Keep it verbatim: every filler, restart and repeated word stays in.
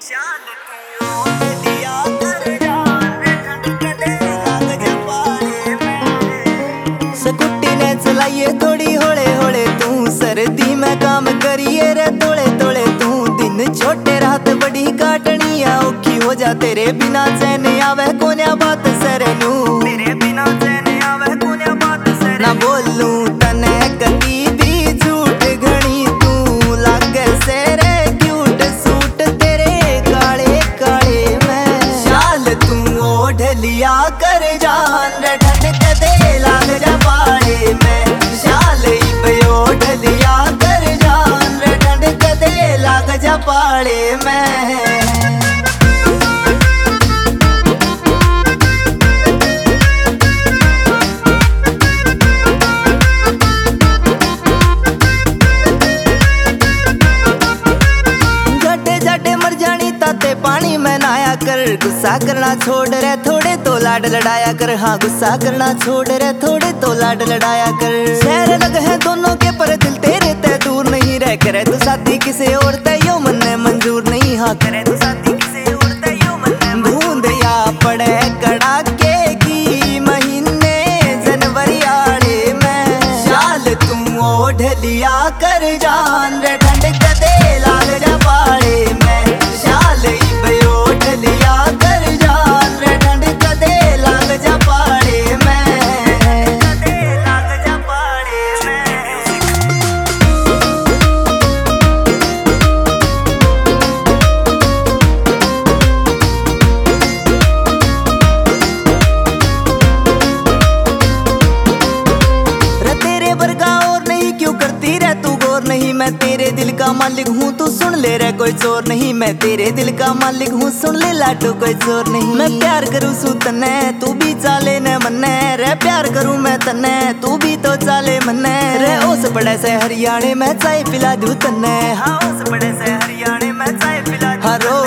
Scooty ने चलाइए थोड़ी होले होले तू, सर्दी में काम करिए रे तोले तोले तू। दिन छोटे रात बड़ी काटनी आ औखी हो जा, तेरे बिना चैन आवे कोन्या बात सरनू, तेरे बिना चैन आवे कोन्या बात सरनू। ना बोलूं तने कदी भी झूठ घणी, तू लागे से रे क्यूट सूट तेरे काले काले में। शाल तू ओढ़ लिया कर जान रे ठंड कदे लाग जा पाड़े में। शाल इब ओढ़ लिया कर जान रे ठंड कदे लाग जा पाड़े में। पानी में नहाया कर, गुस्सा करना छोड़ रे थोड़े तो लाड लड़ाया कर। हाँ गुस्सा करना छोड़ रे थोड़े तो लाड लड़ाया कर। शहर लग है दोनों के पर दिल तेरे ते दूर नहीं रह करे तू शादी किसी और ते यो मन मंजूर नहीं। हाँ करे तू शादी किसी और ते यो मन। बूंद या पड़े कड़ाके की महीने जनवरी आड़े में। शाल तू ओढ़ लिया कर जान रे ठंड कदे लाग जा पाड़े में। शाल ओढ़ लिया कर जान रे ठंड कदे लाग जा पाड़े में, कदे लाग जा पाड़े में। रे तेरे वर्गा और नहीं क्यों करती रे तू गौर नहीं, मैं तेरे दिल का मालिक हूँ तू सुन ले रे कोई चोर नहीं। मैं तेरे दिल का मालिक हूँ सुन ले लाटू कोई चोर नहीं। मैं प्यार करूँ सू तने तू भी चाले न मन्ने रे, प्यार करूँ मैं तने तू भी तो चाले मन्ने रे। ओस बड़े से हरियाणे में चाय पिला दूँ तने, हाँ ओस बड़े से हरियाणे में चाय पिला दूँ।